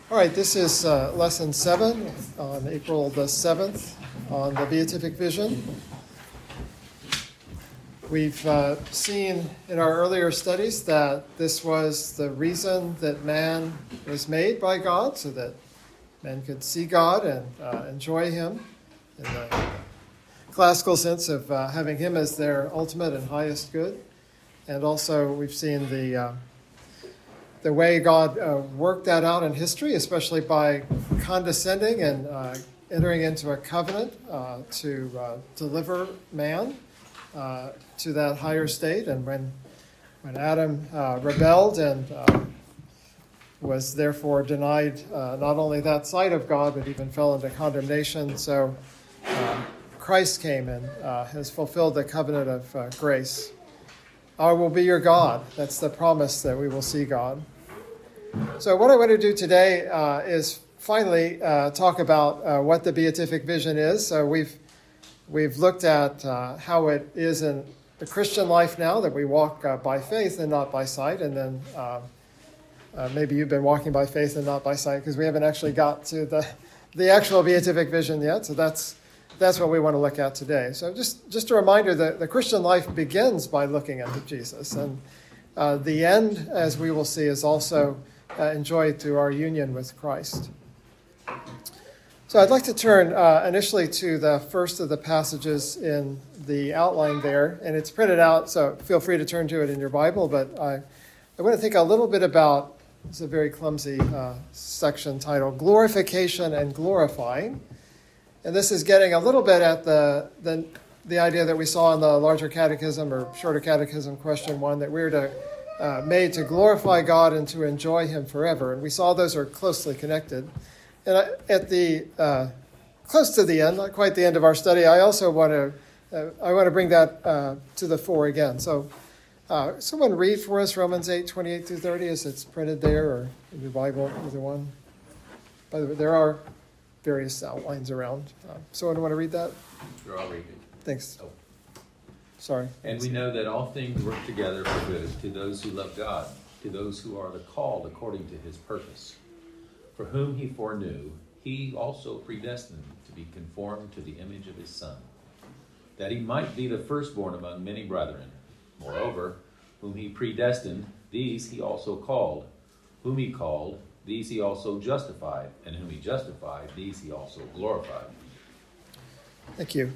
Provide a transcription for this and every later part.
All right, this is lesson 7 on April the 7th on the Beatific Vision. We've seen in our earlier studies that this was the reason that man was made by God, so that men could see God and enjoy Him in the classical sense of having Him as their ultimate and highest good. And also we've seen the way God worked that out in history, especially by condescending and entering into a covenant to deliver man to that higher state. And when Adam rebelled and was therefore denied not only that sight of God, but even fell into condemnation, so Christ came and has fulfilled the covenant of grace. I will be your God. That's the promise that we will see God. So what I want to do today is finally talk about what the beatific vision is. So we've looked at how it is in the Christian life now, that we walk by faith and not by sight. And then maybe you've been walking by faith and not by sight, because we haven't actually got to the actual beatific vision yet. So that's what we want to look at today. So just a reminder that the Christian life begins by looking into Jesus. And the end, as we will see, is also enjoyed through our union with Christ. So I'd like to turn initially to the first of the passages in the outline there. And it's printed out, so feel free to turn to it in your Bible. But I want to think a little bit about, it's a very clumsy section titled, Glorification and Glorifying. And this is getting a little bit at the idea that we saw in the larger catechism or shorter catechism question 1, that we're made to glorify God and to enjoy Him forever. And we saw those are closely connected. And at the close to the end, not quite the end of our study, I also want to bring that to the fore again. So someone read for us Romans 8:28-30 as it's printed there, or in your Bible, either one. By the way, there are various outlines around. Someone want to read that? Sure, I'll read it. Thanks. Oh. Sorry. And we know that all things work together for good to those who love God, to those who are the called according to His purpose. For whom He foreknew, He also predestined to be conformed to the image of His Son, that He might be the firstborn among many brethren. Moreover, whom He predestined, these He also called. Whom He called, these He also justified. And whom He justified, these He also glorified. Thank you.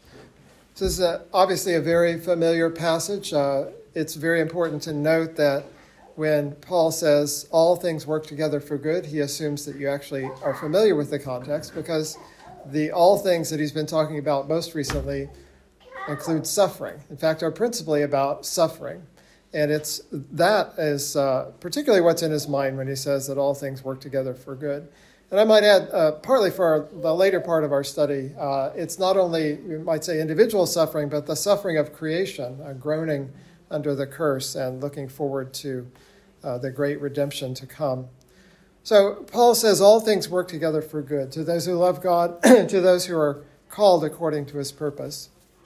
This is obviously a very familiar passage. It's very important to note that when Paul says all things work together for good, he assumes that you actually are familiar with the context, because the all things that he's been talking about most recently include suffering. In fact, are principally about suffering. And that is particularly what's in his mind when he says that all things work together for good. And I might add, partly for the later part of our study, it's not only, you might say, individual suffering, but the suffering of creation, groaning under the curse and looking forward to the great redemption to come. So Paul says all things work together for good, to those who love God, to those who are called according to His purpose.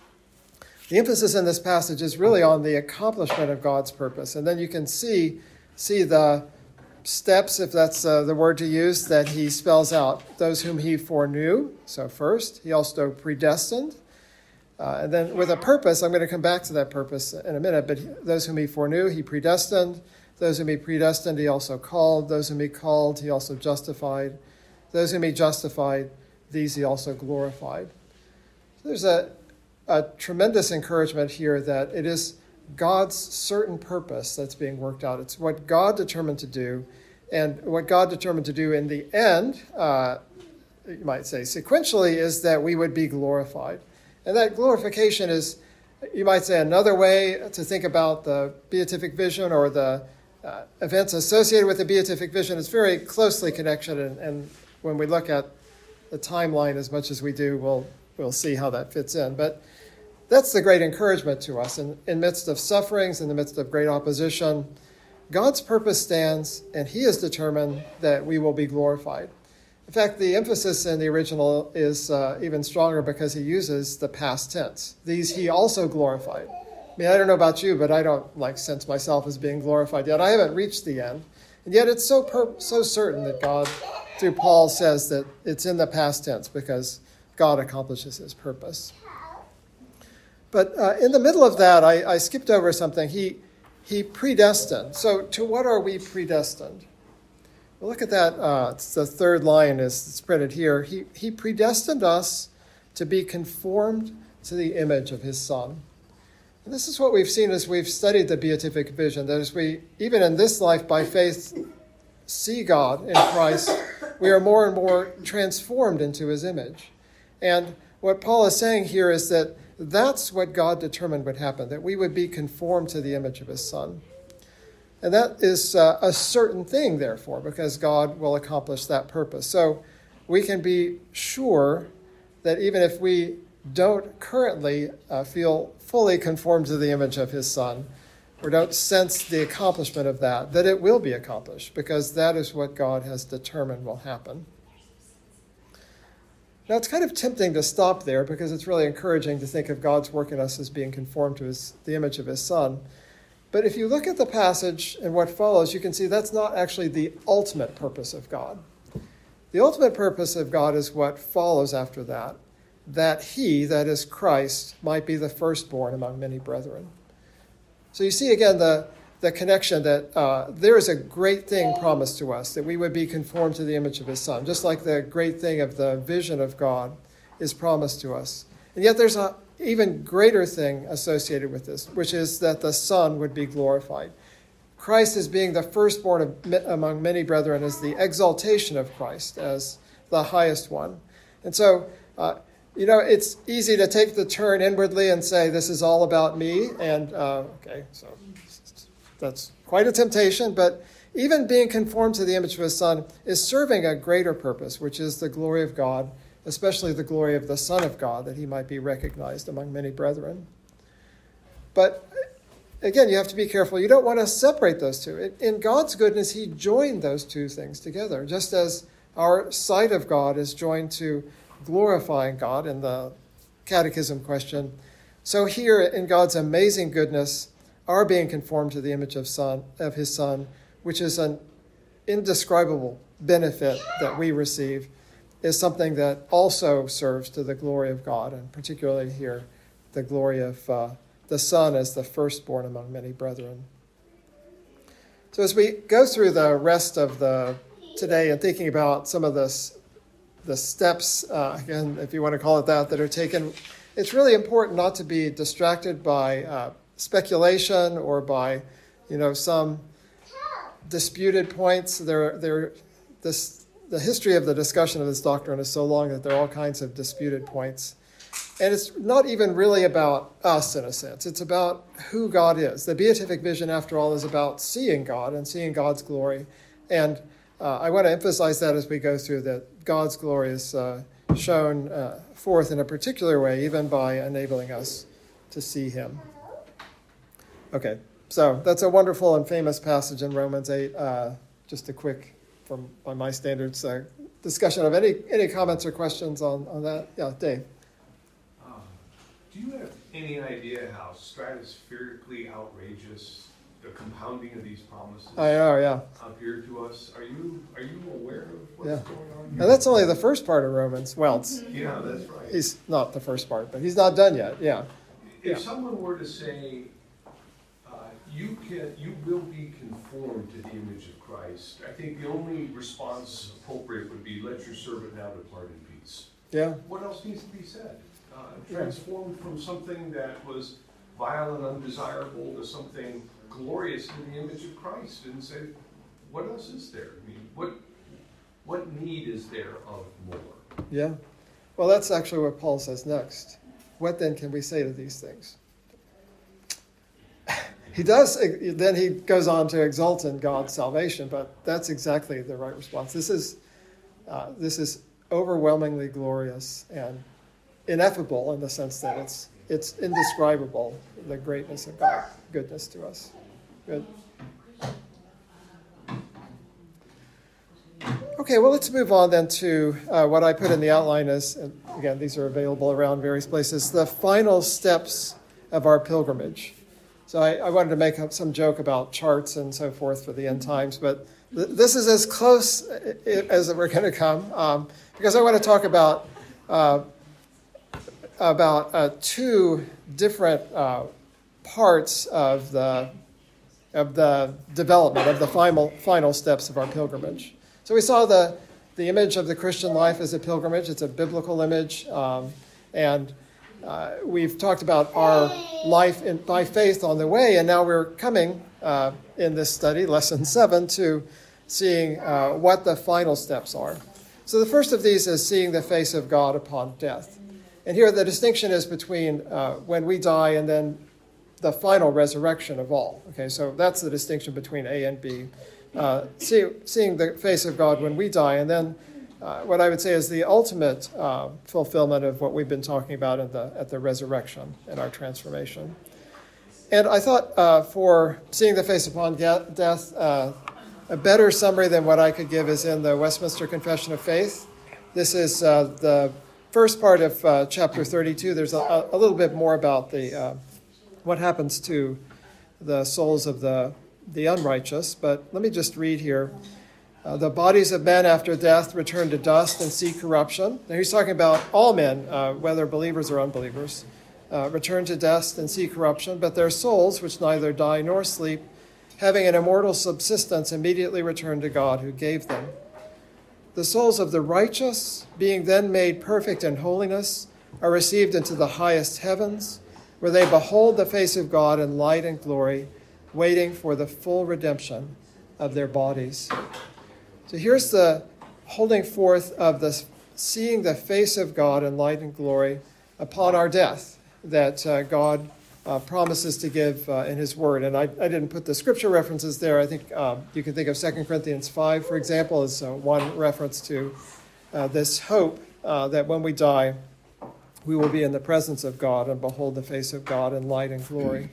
The emphasis in this passage is really on the accomplishment of God's purpose. And then you can see the steps, if that's the word to use, that he spells out. Those whom He foreknew, so first. He also predestined. And then with a purpose, I'm going to come back to that purpose in a minute, but those whom He foreknew, He predestined. Those whom He predestined, He also called. Those whom He called, He also justified. Those whom He justified, these He also glorified. So there's a tremendous encouragement here that it is God's certain purpose that's being worked out. It's what God determined to do, and what God determined to do in the end, you might say sequentially, is that we would be glorified. And that glorification is, you might say, another way to think about the beatific vision, or the events associated with the beatific vision. It's very closely connected, and when we look at the timeline as much as we do, we'll see how that fits in. But that's the great encouragement to us. In midst of sufferings, in the midst of great opposition, God's purpose stands, and He is determined that we will be glorified. In fact, the emphasis in the original is even stronger, because he uses the past tense. These He also glorified. I mean, I don't know about you, but I don't sense myself as being glorified yet. I haven't reached the end. And yet it's so certain that God through Paul says that it's in the past tense because God accomplishes his purpose. But in the middle of that, I skipped over something. He predestined. So to what are we predestined? Well, look at that. It's the third line it's printed here. He predestined us to be conformed to the image of his Son. And this is what we've seen as we've studied the beatific vision, that as we, even in this life by faith, see God in Christ, we are more and more transformed into his image. And what Paul is saying here is that that's what God determined would happen, that we would be conformed to the image of his Son. And that is a certain thing, therefore, because God will accomplish that purpose. So we can be sure that even if we don't currently feel fully conformed to the image of his Son, or don't sense the accomplishment of that it will be accomplished, because that is what God has determined will happen. Now, it's kind of tempting to stop there, because it's really encouraging to think of God's work in us as being conformed to the image of his Son. But if you look at the passage and what follows, you can see that's not actually the ultimate purpose of God. The ultimate purpose of God is what follows after that he, that is Christ, might be the firstborn among many brethren. So you see again the connection that there is a great thing promised to us, that we would be conformed to the image of his Son, just like the great thing of the vision of God is promised to us. And yet there's an even greater thing associated with this, which is that the Son would be glorified. Christ as being the firstborn among many brethren is the exaltation of Christ as the highest one. And so, it's easy to take the turn inwardly and say, this is all about me. And, so that's quite a temptation. But even being conformed to the image of his Son is serving a greater purpose, which is the glory of God, especially the glory of the Son of God, that he might be recognized among many brethren. But again, you have to be careful. You don't want to separate those two. In God's goodness, he joined those two things together, just as our sight of God is joined to glorifying God in the catechism question. So here in God's amazing goodness, our being conformed to the image of his Son, which is an indescribable benefit that we receive, is something that also serves to the glory of God, and particularly here, the glory of the Son as the firstborn among many brethren. So as we go through the rest of today and thinking about some of the steps, again, if you want to call it that are taken, it's really important not to be distracted by speculation or by, some disputed points. The history of the discussion of this doctrine is so long that there are all kinds of disputed points. And it's not even really about us, in a sense. It's about who God is. The beatific vision, after all, is about seeing God and seeing God's glory. And I want to emphasize that as we go through, that God's glory is shown forth in a particular way, even by enabling us to see him. Okay, so that's a wonderful and famous passage in Romans 8. Just a quick, by my standards, discussion of any comments or questions on that. Yeah, Dave. Do you have any idea how stratospherically outrageous the compounding of these promises appear to us? Are you aware of what's going on here? Now that's only the first part of Romans. Well, that's right. He's not the first part, but he's not done yet. Yeah. If someone were to say, you will be conformed to the image of Christ, I think the only response appropriate would be, let your servant now depart in peace. Yeah. What else needs to be said? Transformed from something that was vile and undesirable to something glorious in the image of Christ, and say, what else is there? I mean, what need is there of more? Yeah. Well, that's actually what Paul says next. What then can we say to these things? He does, then he goes on to exult in God's salvation, but that's exactly the right response. This is overwhelmingly glorious and ineffable in the sense that it's indescribable, the greatness of God's goodness to us. Good. Okay, well, let's move on then to what I put in the outline as, and again, these are available around various places, the final steps of our pilgrimage. So I wanted to make up some joke about charts and so forth for the end times, but this is as close as we're going to come, because I want to talk about two different parts of the development of the final steps of our pilgrimage. So we saw the image of the Christian life as a pilgrimage. It's a biblical image, and we've talked about our life by faith on the way, and now we're coming in this study, lesson 7, to seeing what the final steps are. So the first of these is seeing the face of God upon death. And here the distinction is between when we die and then the final resurrection of all. Okay, so that's the distinction between A and B. Seeing the face of God when we die, and then what I would say is the ultimate fulfillment of what we've been talking about at the resurrection and our transformation. And I thought for seeing the face upon death, a better summary than what I could give is in the Westminster Confession of Faith. This is the first part of chapter 32. There's a little bit more about what happens to the souls of the unrighteous, but let me just read here. The bodies of men after death return to dust and see corruption. Now he's talking about all men, whether believers or unbelievers, return to dust and see corruption, but their souls, which neither die nor sleep, having an immortal subsistence, immediately return to God who gave them. The souls of the righteous, being then made perfect in holiness, are received into the highest heavens, where they behold the face of God in light and glory, waiting for the full redemption of their bodies. So here's the holding forth of the seeing the face of God in light and glory upon our death that God promises to give in his word. And I didn't put the scripture references there. I think you can think of 2 Corinthians 5, for example, as one reference to this hope that when we die, we will be in the presence of God and behold the face of God in light and glory.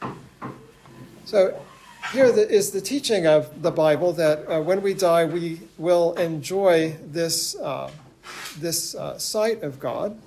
So here is the teaching of the Bible that when we die, we will enjoy this sight of God.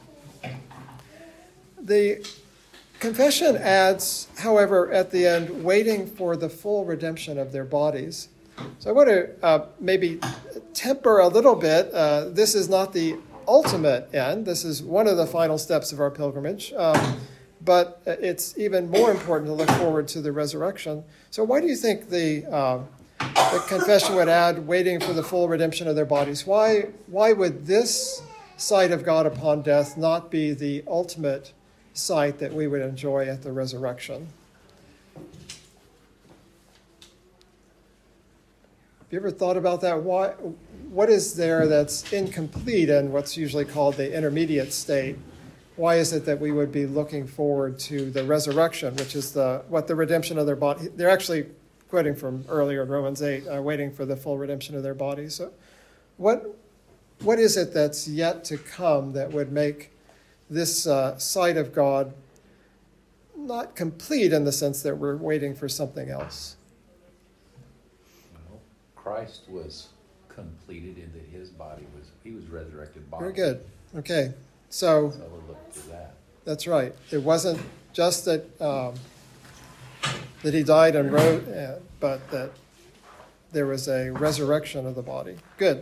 The confession adds, however, at the end, waiting for the full redemption of their bodies. So I want to maybe temper a little bit. This is not the ultimate end. This is one of the final steps of our pilgrimage. But it's even more important to look forward to the resurrection. So why do you think the confession would add waiting for the full redemption of their bodies? Why would this sight of God upon death not be the ultimate sight that we would enjoy at the resurrection? Have you ever thought about that? What is there that's incomplete in what's usually called the intermediate state? Why is it that we would be looking forward to the resurrection, which is the redemption of their body? They're actually quoting from earlier in Romans 8, waiting for the full redemption of their bodies. So what is it that's yet to come that would make this sight of God not complete in the sense that we're waiting for something else? Well, Christ was completed in that his body was resurrected body. Very good. Okay. So we'll look to that. That's right. It wasn't just that he died and rose, but that there was a resurrection of the body. Good.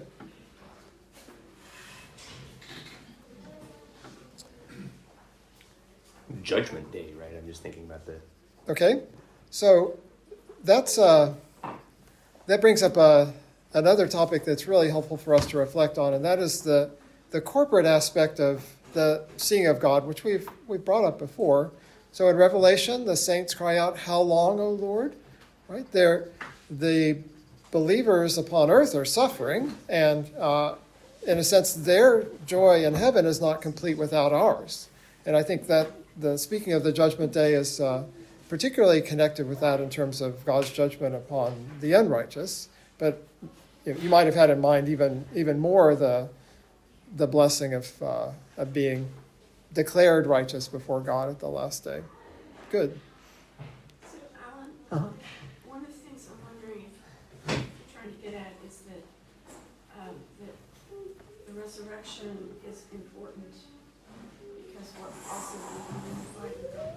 Judgment Day, right? I'm just thinking about the... Okay. So that brings up another topic that's really helpful for us to reflect on, and that is the corporate aspect of the seeing of God, which we've brought up before. So in Revelation, the saints cry out, "How long, O Lord?" Right there, the believers upon earth are suffering, and in a sense, their joy in heaven is not complete without ours. And I think that speaking of the Judgment Day is particularly connected with that in terms of God's judgment upon the unrighteous. But you might have had in mind even more the blessing of being declared righteous before God at the last day. Good. So, Alan, one of the things I'm wondering if you're trying to get at is that the resurrection is important because what also will be unified with God.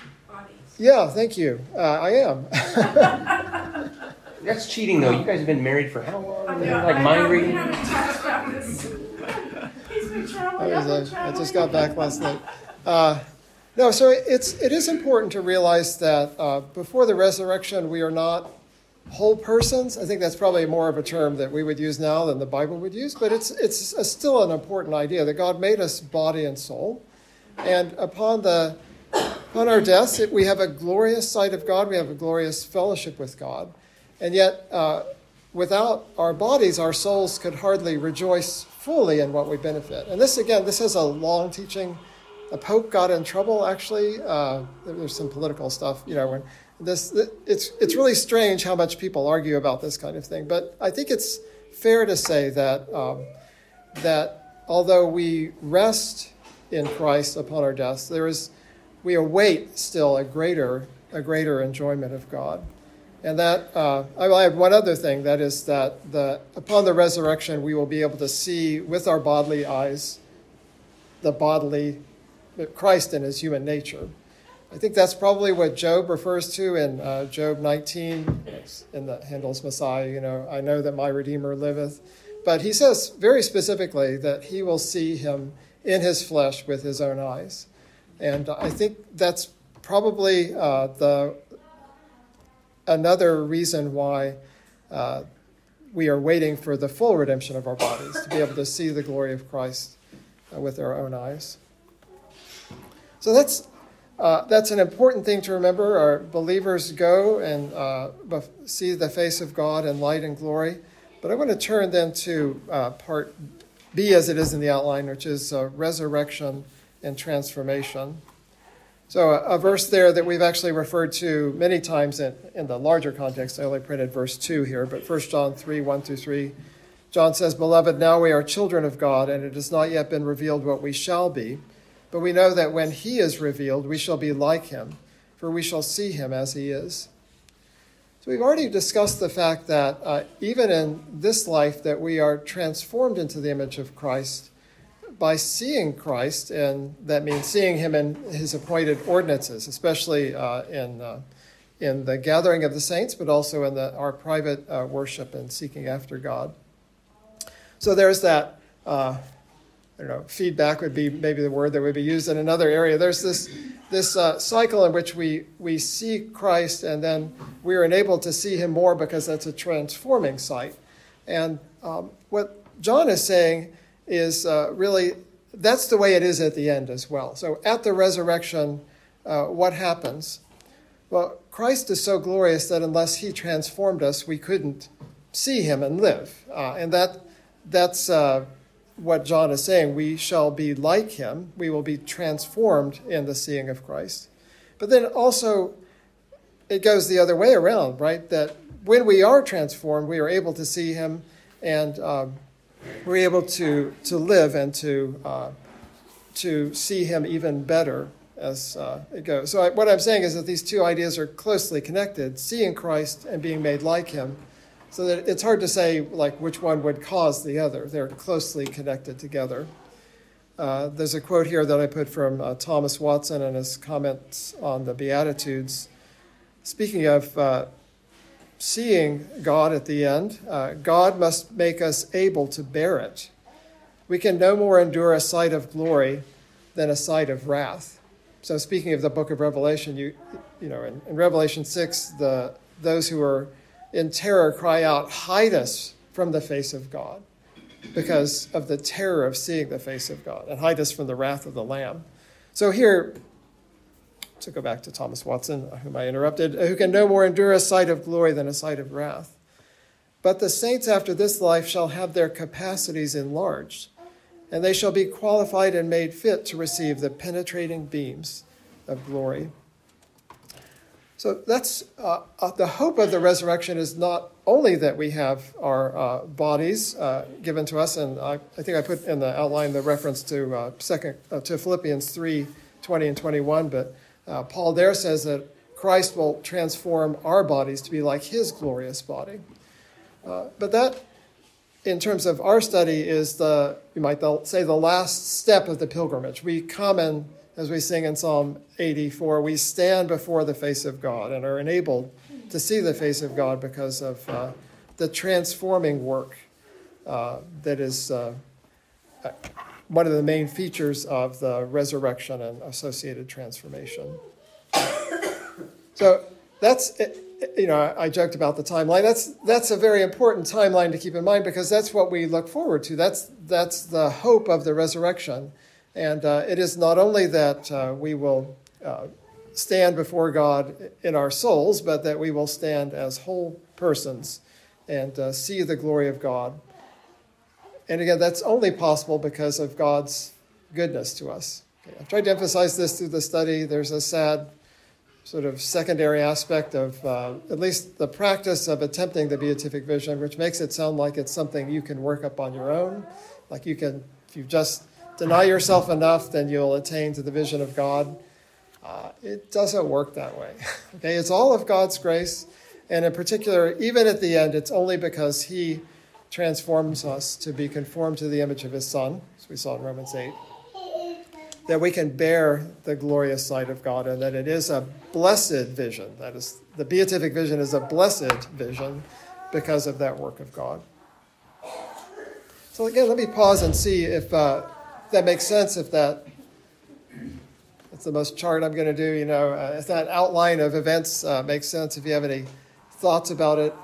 bodies. Yeah, thank you. I am. That's cheating, though. You guys have been married for how long? I know, Like mind we reading? haven't talked about this. He's been traveling, I've been I traveling. just got back last night. No, so it is important to realize that before the resurrection, we are not whole persons. I think that's probably more of a term that we would use now than the Bible would use, but it's still an important idea that God made us body and soul. And upon our deaths, we have a glorious sight of God. We have a glorious fellowship with God. And yet, without our bodies, our souls could hardly rejoice fully in what we benefit. And this has a long teaching. A pope got in trouble, actually. There's some political stuff, when it's really strange how much people argue about this kind of thing. But I think it's fair to say that that although we rest in Christ upon our deaths, we await still a greater enjoyment of God. And that I have one other thing, that is that upon the resurrection we will be able to see with our bodily eyes the bodily Christ in his human nature. I think that's probably what Job refers to in Job 19, in the Handel's Messiah, I know that my Redeemer liveth. But he says very specifically that he will see him in his flesh with his own eyes. And I think that's probably another reason why we are waiting for the full redemption of our bodies, to be able to see the glory of Christ with our own eyes. So that's an important thing to remember. Our believers go and see the face of God in light and glory. But I want to turn then to part B, as it is in the outline, which is resurrection and transformation. So a verse there that we've actually referred to many times in the larger context. I only printed verse 2 here, but 1 John 3, 1-3. John says, "Beloved, now we are children of God, and it has not yet been revealed what we shall be. But we know that when he is revealed, we shall be like him, for we shall see him as he is." So we've already discussed the fact that even in this life that we are transformed into the image of Christ by seeing Christ, and that means seeing him in his appointed ordinances, especially in the gathering of the saints, but also in our private worship and seeking after God. So there's that, feedback would be maybe the word that would be used in another area. There's this cycle in which we see Christ, and then we are enabled to see him more because that's a transforming sight. And what John is saying is really that's the way it is at the end as well. So at the resurrection, what happens? Well, Christ is so glorious that unless he transformed us, we couldn't see him and live. And that's what John is saying. We shall be like him. We will be transformed in the seeing of Christ. But then also, it goes the other way around, right? That when we are transformed, we are able to see him, and we're able to live and to see him even better as it goes. So what I'm saying is that these two ideas are closely connected, seeing Christ and being made like him, so that it's hard to say which one would cause the other. They're closely connected together. There's a quote here that I put from Thomas Watson in his comments on the Beatitudes. Speaking of seeing God at the end, God must make us able to bear it. We can no more endure a sight of glory than a sight of wrath. So speaking of the book of Revelation, in Revelation 6, those who are in terror cry out, "Hide us from the face of God," because of the terror of seeing the face of God, and hide us from the wrath of the Lamb. So here, to go back to Thomas Watson, whom I interrupted, who can no more endure a sight of glory than a sight of wrath. But the saints after this life shall have their capacities enlarged, and they shall be qualified and made fit to receive the penetrating beams of glory. So that's the hope of the resurrection is not only that we have our bodies given to us, and I think I put in the outline the reference to Philippians 3:20 and 21, but Paul there says that Christ will transform our bodies to be like his glorious body. But that, in terms of our study, is you might say the last step of the pilgrimage. We come and as we sing in Psalm 84, we stand before the face of God and are enabled to see the face of God because of the transforming work that is one of the main features of the resurrection and associated transformation. So that's, I joked about the timeline. That's a very important timeline to keep in mind because that's what we look forward to. That's the hope of the resurrection. And it is not only that we will stand before God in our souls, but that we will stand as whole persons and see the glory of God. And again, that's only possible because of God's goodness to us. Okay, I've tried to emphasize this through the study. There's a sad sort of secondary aspect of at least the practice of attempting the beatific vision, which makes it sound like it's something you can work up on your own. Like you can, if you just deny yourself enough, then you'll attain to the vision of God. It doesn't work that way. Okay, it's all of God's grace. And in particular, even at the end, it's only because he transforms us to be conformed to the image of his Son, as we saw in Romans 8, that we can bear the glorious sight of God, and that it is a blessed vision. That is, the beatific vision is a blessed vision because of that work of God. So again, let me pause and see if that makes sense, if that's the most chart I'm going to do, if that outline of events makes sense, if you have any thoughts about it.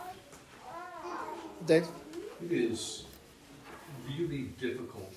Dave? It is really difficult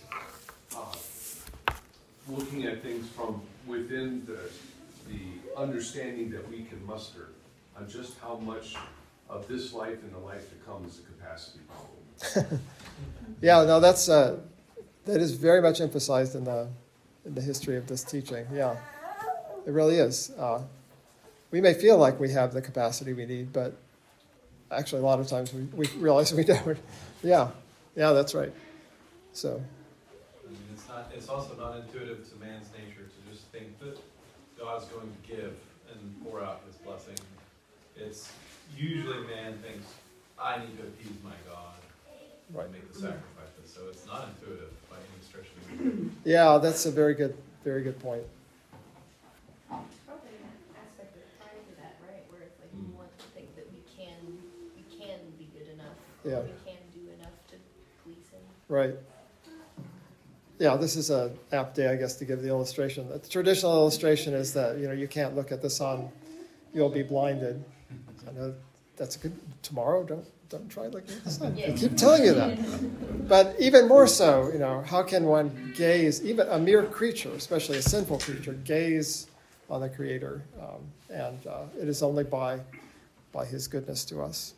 looking at things from within the understanding that we can muster on just how much of this life and the life to come is a capacity problem. Yeah, no, that is very much emphasized in the history of this teaching. Yeah, it really is. We may feel like we have the capacity we need, but actually a lot of times we realize we don't. Yeah, that's right. So. I mean, it's also not intuitive to man's nature to just think that God's going to give and pour out his blessing. It's usually man thinks, I need to appease my God and make the sacrifices. So it's not intuitive by any stretch of the imagination. Yeah, that's a very good point. Probably an aspect of pride to that, right? Where it's like we want to think that we can be good enough. Yeah. We can do enough to please him. Right. Yeah, this is an apt day, I guess, to give the illustration. The traditional illustration is that, you can't look at the sun, you'll be blinded. I know that's a good, tomorrow, don't try looking at the sun. I keep telling you that. But even more so, how can one gaze, even a mere creature, especially a sinful creature, gaze on the Creator? And it is only by his goodness to us.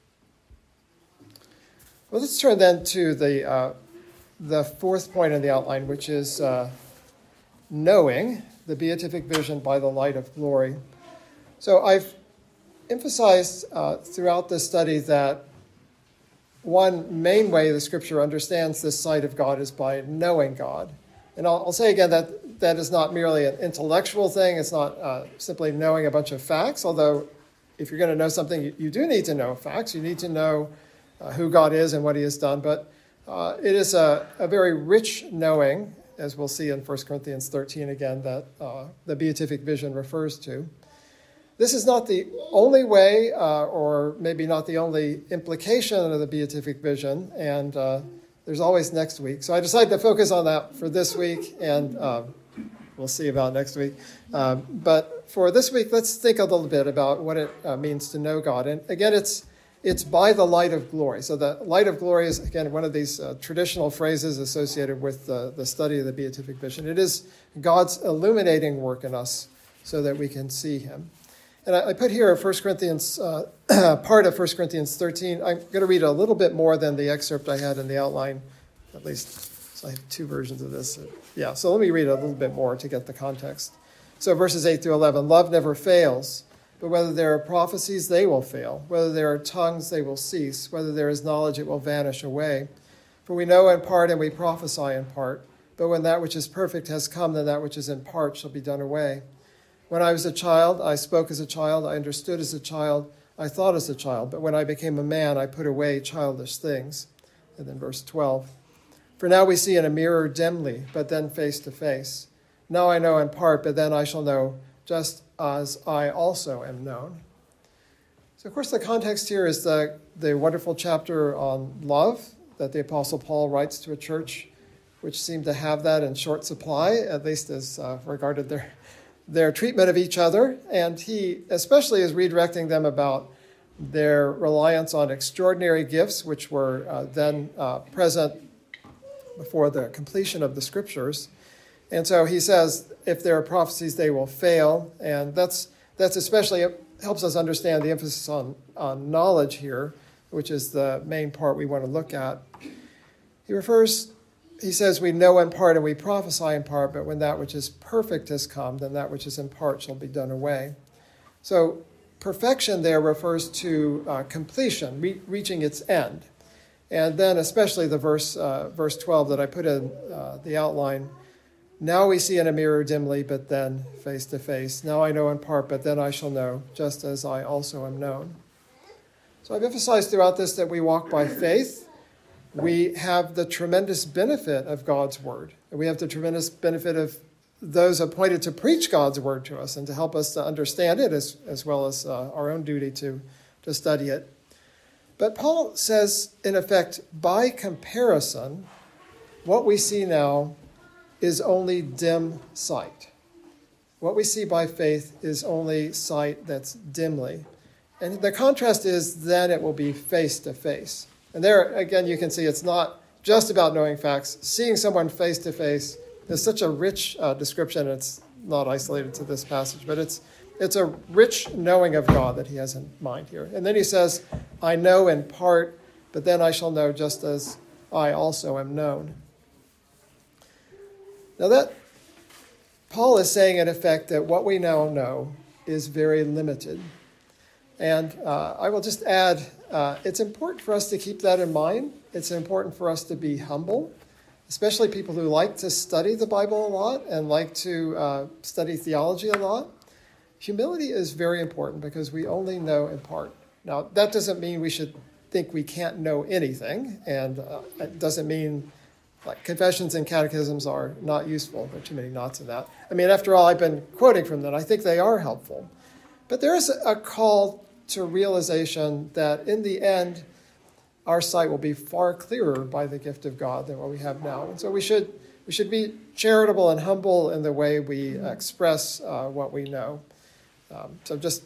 Well, let's turn then to the fourth point in the outline, which is knowing the beatific vision by the light of glory. So I've emphasized throughout this study that one main way the Scripture understands this sight of God is by knowing God. And I'll say again that is not merely an intellectual thing. It's not simply knowing a bunch of facts, although if you're going to know something, you do need to know facts. You need to know who God is and what he has done. But it is a very rich knowing, as we'll see in 1 Corinthians 13 again, that the beatific vision refers to. This is not the only way, or maybe not the only implication of the beatific vision, and there's always next week. So I decided to focus on that for this week, and we'll see about next week. But for this week, let's think a little bit about what it means to know God. And again, it's by the light of glory. So the light of glory is, again, one of these traditional phrases associated with the study of the beatific vision. It is God's illuminating work in us so that we can see him. And I put here 1 Corinthians, part of 1 Corinthians 13. I'm going to read a little bit more than the excerpt I had in the outline, at least. So I have two versions of this. Yeah, so let me read a little bit more to get the context. So verses 8 through 11, love never fails, but whether there are prophecies, they will fail. Whether there are tongues, they will cease. Whether there is knowledge, it will vanish away. For we know in part and we prophesy in part. But when that which is perfect has come, then that which is in part shall be done away. When I was a child, I spoke as a child, I understood as a child, I thought as a child. But when I became a man, I put away childish things. And then verse 12. For now we see in a mirror dimly, but then face to face. Now I know in part, but then I shall know just as I also am known. So, of course, the context here is the wonderful chapter on love that the Apostle Paul writes to a church which seemed to have that in short supply, at least as regarded their treatment of each other. And he especially is redirecting them about their reliance on extraordinary gifts, which were then present before the completion of the Scriptures. And so he says, if there are prophecies, they will fail. And that's especially, it helps us understand the emphasis on knowledge here, which is the main part we want to look at. He says, we know in part and we prophesy in part, but when that which is perfect has come, then that which is in part shall be done away. So perfection there refers to completion, reaching its end. And then especially the verse 12 that I put in the outline, now we see in a mirror dimly, but then face to face. Now I know in part, but then I shall know, just as I also am known. So I've emphasized throughout this that we walk by faith. We have the tremendous benefit of God's word. And we have the tremendous benefit of those appointed to preach God's word to us and to help us to understand it, as well as our own duty to study it. But Paul says, in effect, by comparison, what we see now is only dim sight. What we see by faith is only sight that's dimly. And the contrast is then it will be face to face. And there, again, you can see it's not just about knowing facts. Seeing someone face to face is such a rich description. It's not isolated to this passage, but it's a rich knowing of God that he has in mind here. And then he says, I know in part, but then I shall know just as I also am known. Now that Paul is saying, in effect, that what we now know is very limited. And I will just add, it's important for us to keep that in mind. It's important for us to be humble, especially people who like to study the Bible a lot and like to study theology a lot. Humility is very important because we only know in part. Now, that doesn't mean we should think we can't know anything, and it doesn't mean like confessions and catechisms are not useful. There are too many knots in that. I mean, after all, I've been quoting from them. I think they are helpful. But there is a call to realization that in the end, our sight will be far clearer by the gift of God than what we have now. And so we should be charitable and humble in the way we express what we know. So just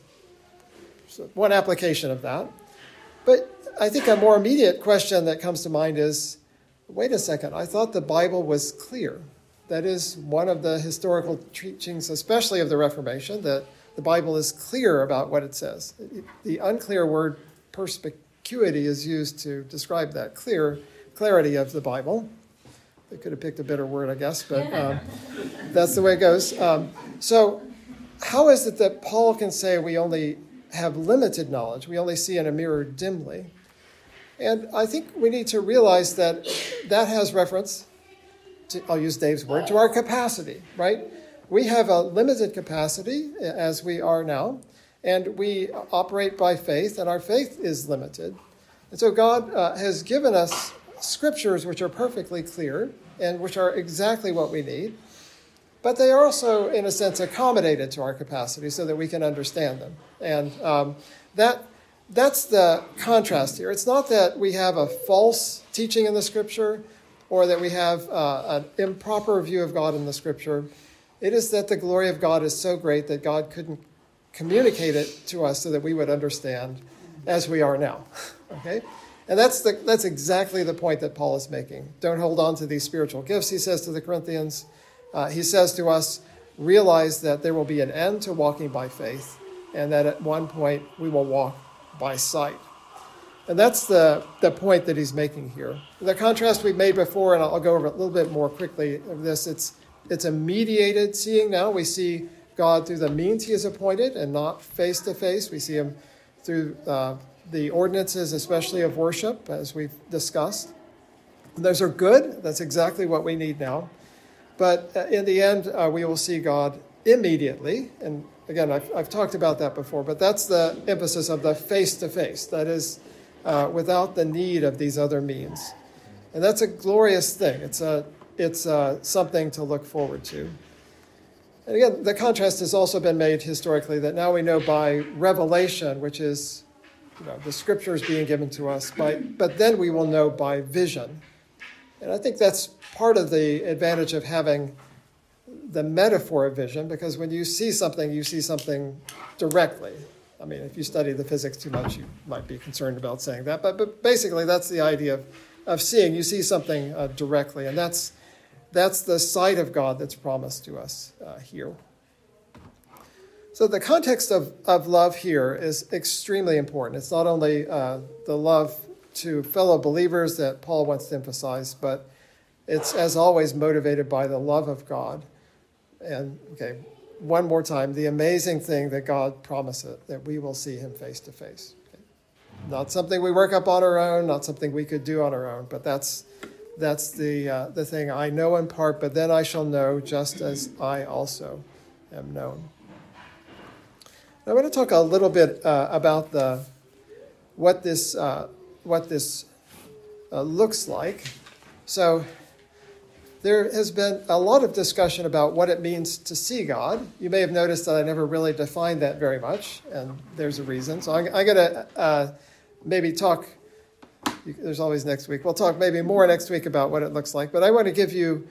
one application of that. But I think a more immediate question that comes to mind is, wait a second, I thought the Bible was clear. That is one of the historical teachings, especially of the Reformation, that the Bible is clear about what it says. The unclear word perspicuity is used to describe that clarity of the Bible. They could have picked a better word, I guess, but that's the way it goes. So how is it that Paul can say we only have limited knowledge? We only see in a mirror dimly. And I think we need to realize that has reference to, I'll use Dave's word, to our capacity, right? We have a limited capacity as we are now, and we operate by faith, and our faith is limited. And so God has given us scriptures which are perfectly clear and which are exactly what we need, but they are also, in a sense, accommodated to our capacity so that we can understand them. And that's the contrast here. It's not that we have a false teaching in the Scripture or that we have an improper view of God in the Scripture. It is that the glory of God is so great that God couldn't communicate it to us so that we would understand as we are now. Okay? And that's exactly the point that Paul is making. Don't hold on to these spiritual gifts, he says to the Corinthians. He says to us, realize that there will be an end to walking by faith, and that at one point we will walk by sight. And that's the point that he's making here. The contrast we've made before, and I'll go over it a little bit more quickly of this, it's a mediated seeing now. We see God through the means he has appointed and not face to face. We see him through the ordinances, especially of worship, as we've discussed. And those are good. That's exactly what we need now. But in the end, we will see God immediately. And again, I've talked about that before, but that's the emphasis of the face-to-face. That is, without the need of these other means. And that's a glorious thing. It's something to look forward to. And again, the contrast has also been made historically that now we know by revelation, which is the scriptures being given to us, but then we will know by vision. And I think that's part of the advantage of having the metaphor of vision, because when you see something directly. I mean, if you study the physics too much, you might be concerned about saying that. But basically, that's the idea of seeing. You see something directly, and that's the sight of God that's promised to us here. So the context of love here is extremely important. It's not only the love to fellow believers that Paul wants to emphasize, but it's, as always, motivated by the love of God. And, one more time, the amazing thing that God promises, that we will see him face to face. Not something we work up on our own, not something we could do on our own, but that's the thing. I know in part, but then I shall know just as I also am known. Now, I want to talk a little bit about what this looks like. So there has been a lot of discussion about what it means to see God. You may have noticed that I never really defined that very much, and there's a reason. So I'm going to maybe talk, there's always next week. We'll talk maybe more next week about what it looks like. But I want to give you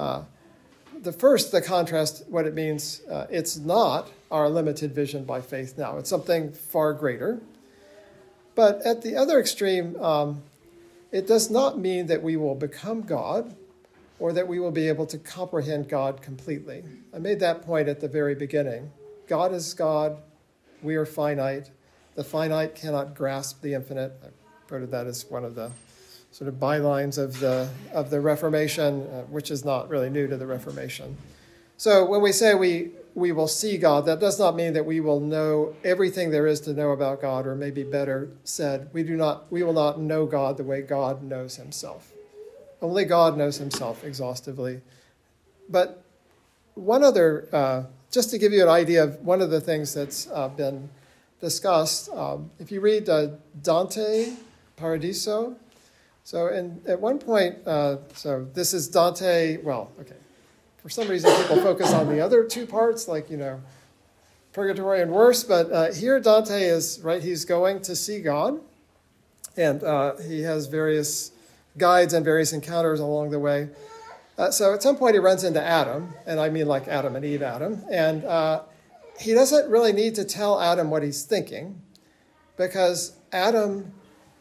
the contrast, what it means. It's not our limited vision by faith now. It's something far greater. But at the other extreme, it does not mean that we will become God or that we will be able to comprehend God completely. I made that point at the very beginning. God is God. We are finite. The finite cannot grasp the infinite. I quoted that as one of the sort of bylines of the Reformation, which is not really new to the Reformation. So when we say we will see God, that does not mean that we will know everything there is to know about God, or maybe better said, we will not know God the way God knows himself. Only God knows himself exhaustively. But one other, just to give you an idea of one of the things that's been discussed, if you read Dante, Paradiso, so at one point, so this is Dante, for some reason people focus on the other two parts, like, purgatory and worse, but here Dante is, right, he's going to see God, and he has various guides and various encounters along the way. So at some point he runs into Adam, and I mean like Adam and Eve Adam, and he doesn't really need to tell Adam what he's thinking, because Adam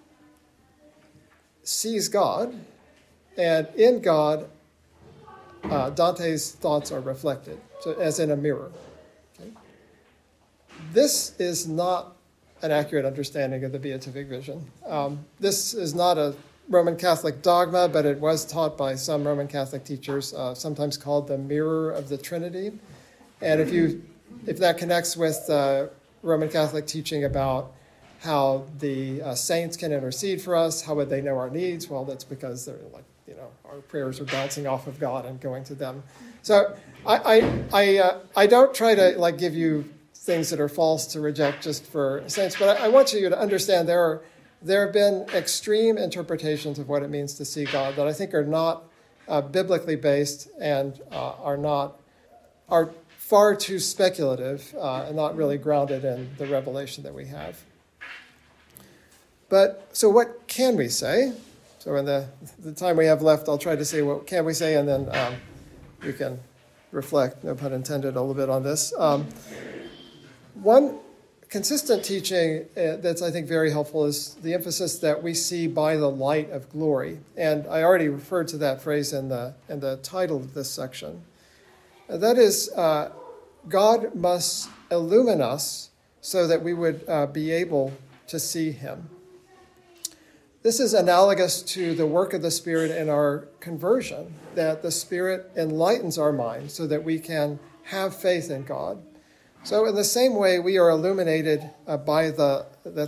sees God, and in God, Dante's thoughts are reflected, so as in a mirror. Okay? This is not an accurate understanding of the beatific vision. This is not a Roman Catholic dogma, but it was taught by some Roman Catholic teachers, sometimes called the mirror of the Trinity. And if that connects with Roman Catholic teaching about how the saints can intercede for us, how would they know our needs? Well, that's because they're our prayers are bouncing off of God and going to them. So I don't try to give you things that are false to reject just for saints, but I want you to understand there have been extreme interpretations of what it means to see God that I think are not biblically based and are far too speculative and not really grounded in the revelation that we have. But so what can we say? So in the time we have left, I'll try to say what can we say, and then we can reflect, no pun intended, a little bit on this. One consistent teaching that's, I think, very helpful is the emphasis that we see by the light of glory. And I already referred to that phrase in the title of this section. That is, God must illumine us so that we would be able to see him. This is analogous to the work of the Spirit in our conversion, that the Spirit enlightens our mind so that we can have faith in God. So in the same way, we are illuminated by the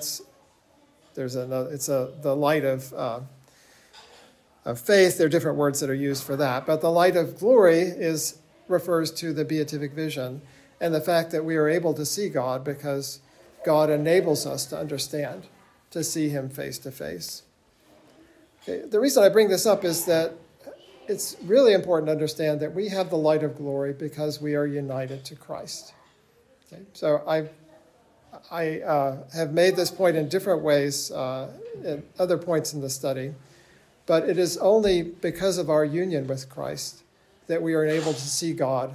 light of faith. There are different words that are used for that, but the light of glory refers to the beatific vision and the fact that we are able to see God because God enables us to understand, to see him face to face. Okay, the reason I bring this up is that it's really important to understand that we have the light of glory because we are united to Christ. Okay? So I have made this point in different ways at other points in the study, but it is only because of our union with Christ that we are able to see God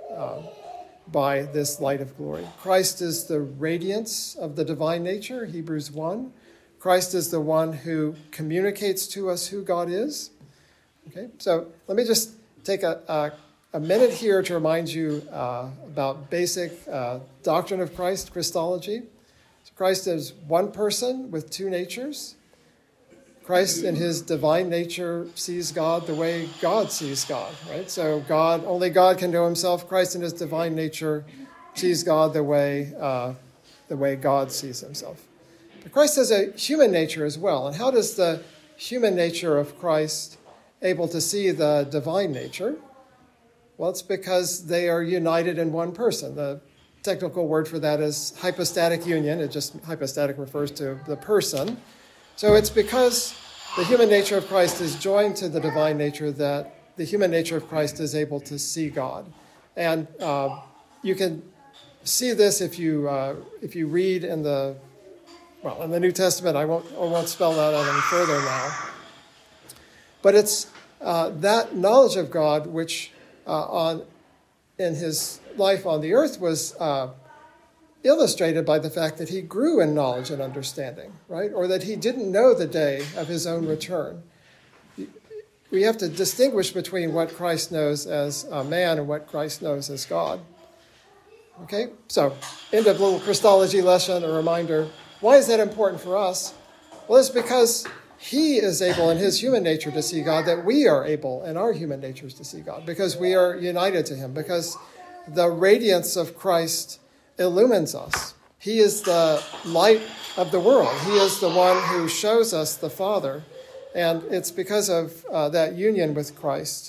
by this light of glory. Christ is the radiance of the divine nature, Hebrews 1. Christ is the one who communicates to us who God is. Okay, so let me just take a minute here to remind you about basic doctrine of Christ, Christology. So Christ is one person with two natures. Christ in his divine nature sees God the way God sees God, right? So only God can know himself. Christ in his divine nature sees God the way God sees himself. But Christ has a human nature as well. And how does the human nature of Christ able to see the divine nature? Well, it's because they are united in one person. The technical word for that is hypostatic union. Hypostatic refers to the person. So it's because the human nature of Christ is joined to the divine nature that the human nature of Christ is able to see God. And you can see this if you read in the New Testament. I won't spell that out any further now. But it's that knowledge of God which in his life on the earth was illustrated by the fact that he grew in knowledge and understanding, right? Or that he didn't know the day of his own return. We have to distinguish between what Christ knows as a man and what Christ knows as God. Okay, so end of little Christology lesson, a reminder. Why is that important for us? Well, it's because he is able in his human nature to see God, that we are able in our human natures to see God, because we are united to him, because the radiance of Christ illumines us. He is the light of the world. He is the one who shows us the Father. And it's because of that union with Christ.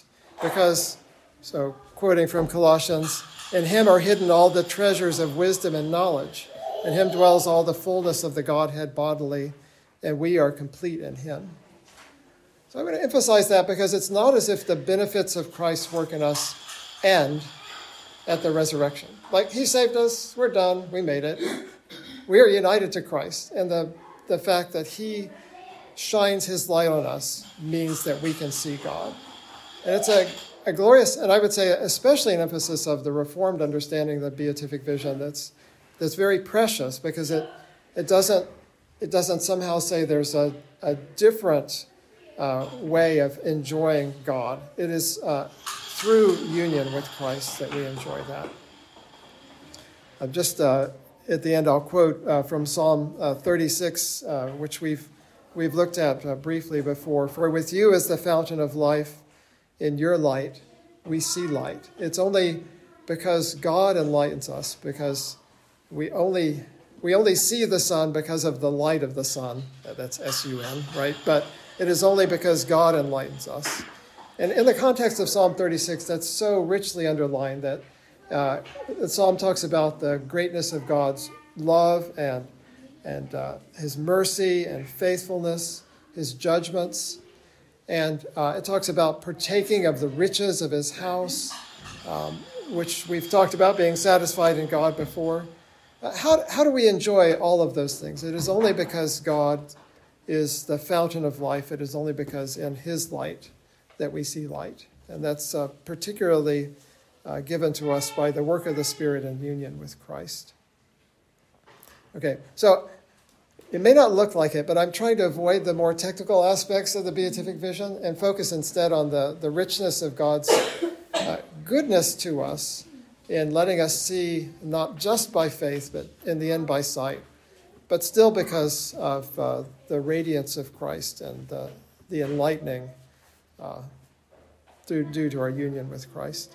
So quoting from Colossians, in him are hidden all the treasures of wisdom and knowledge. In him dwells all the fullness of the Godhead bodily, and we are complete in him. So I'm going to emphasize that because it's not as if the benefits of Christ's work in us end at the resurrection. Like, he saved us, we're done, we made it. We are united to Christ, and the fact that he shines his light on us means that we can see God. And it's a glorious, and I would say especially an emphasis of the Reformed understanding of the beatific vision that's very precious, because it doesn't somehow say there's a different way of enjoying God. It is through union with Christ that we enjoy that. Just at the end, I'll quote from Psalm 36, which we've looked at briefly before. For with you is the fountain of life. In your light, we see light. It's only because God enlightens us, because we only see the sun because of the light of the sun. That's S-U-N, right? But it is only because God enlightens us. And in the context of Psalm 36, that's so richly underlined that the psalm talks about the greatness of God's love and his mercy and faithfulness, his judgments. And it talks about partaking of the riches of his house, which we've talked about being satisfied in God before. How do we enjoy all of those things? It is only because God is the fountain of life. It is only because in his light that we see light. And that's particularly given to us by the work of the Spirit in union with Christ. Okay, so it may not look like it, but I'm trying to avoid the more technical aspects of the beatific vision and focus instead on the richness of God's goodness to us in letting us see not just by faith, but in the end by sight, but still because of the radiance of Christ and the enlightening due to our union with Christ.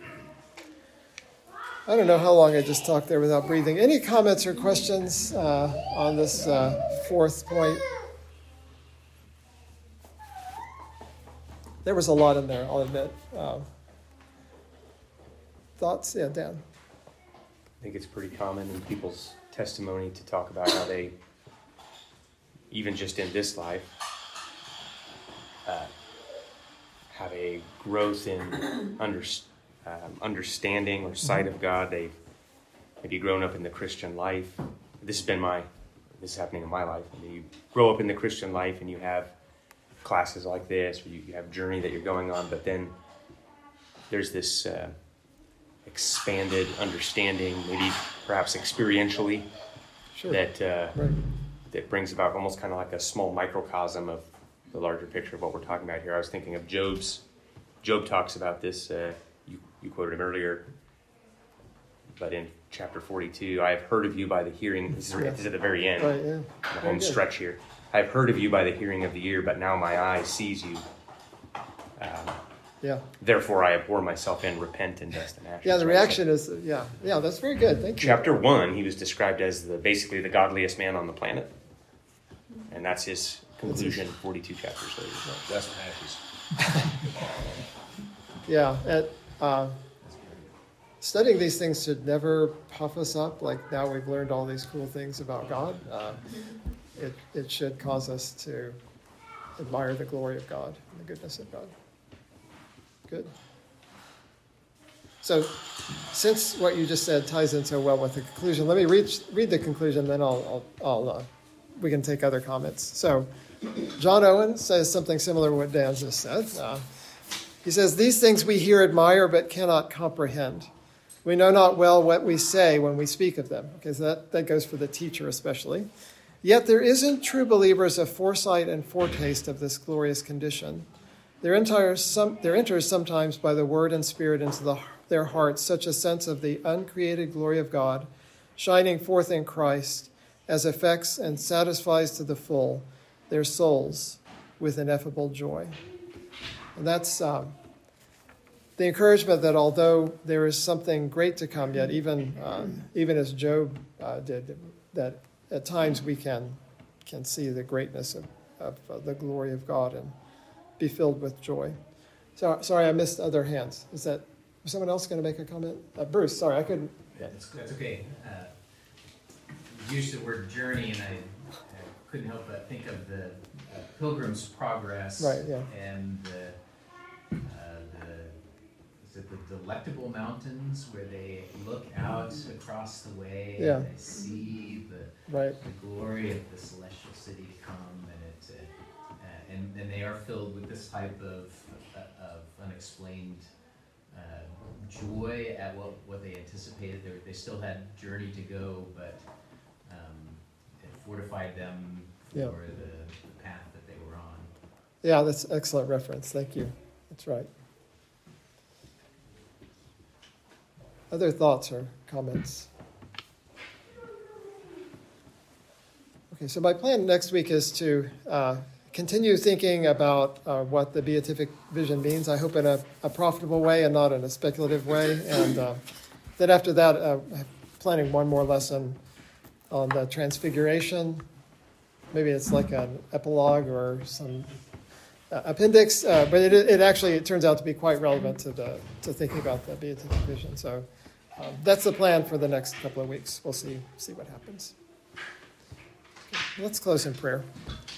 I don't know how long I just talked there without breathing. Any comments or questions on this fourth point? There was a lot in there, I'll admit. Thoughts? Yeah, Dan. I think it's pretty common in people's testimony to talk about how they, even just in this life, have a growth in understanding or sight of God. They've maybe grown up in the Christian life. This is happening in my life. I mean, you grow up in the Christian life and you have classes like this, or you have a journey that you're going on, but then there's this expanded understanding, maybe perhaps experientially, Sure. that brings about almost kind of like a small microcosm of the larger picture of what we're talking about here. I was thinking of Job talks about this. You quoted him earlier, but in chapter 42, I have heard of you by the hearing. This is at the very end, Right, yeah. the home stretch here. I have heard of you by the hearing of the ear, but now my eye sees you. Yeah. Therefore, I abhor myself and repent in dust and ashes. Yeah, the Right? reaction is, yeah, that's very good. Thank you. Chapter 1, he was described as basically the godliest man on the planet. And that's his conclusion 42 chapters later. Dust and ashes. Yeah, studying these things should never puff us up. Like now we've learned all these cool things about God. It should cause us to admire the glory of God and the goodness of God. Good. So, since what you just said ties in so well with the conclusion, let me read the conclusion. Then we can take other comments. So, John Owen says something similar to what Dan just said. He says, "These things we hear, admire, but cannot comprehend. We know not well what we say when we speak of them." Because that goes for the teacher especially. "Yet there is in true believers a foresight and foretaste of this glorious condition. There enters sometimes by the word and spirit into their hearts such a sense of the uncreated glory of God, shining forth in Christ, as affects and satisfies to the full their souls with ineffable joy." And that's the encouragement that although there is something great to come yet, even as Job did, that at times we can see the greatness of the glory of God and be filled with joy. So, sorry, I missed other hands. Was someone else going to make a comment? Bruce, sorry, I couldn't. That's okay. You used the word journey, and I couldn't help but think of the Pilgrim's Progress. Right, yeah. And is it the Delectable Mountains, where they look out across the way and they see the glory of the celestial city come, and they are filled with this type of unexplained joy at what they anticipated. They still had journey to go, but it fortified them for the path that they were on. Yeah, that's an excellent reference. Thank you. That's right. Other thoughts or comments? Okay, so my plan next week is to continue thinking about what the beatific vision means, I hope in a profitable way and not in a speculative way. And then after that, I'm planning one more lesson on the transfiguration. Maybe it's like an epilogue or some appendix, but it turns out to be quite relevant to thinking about the beatific vision. So that's the plan for the next couple of weeks. We'll see what happens. Okay, let's close in prayer.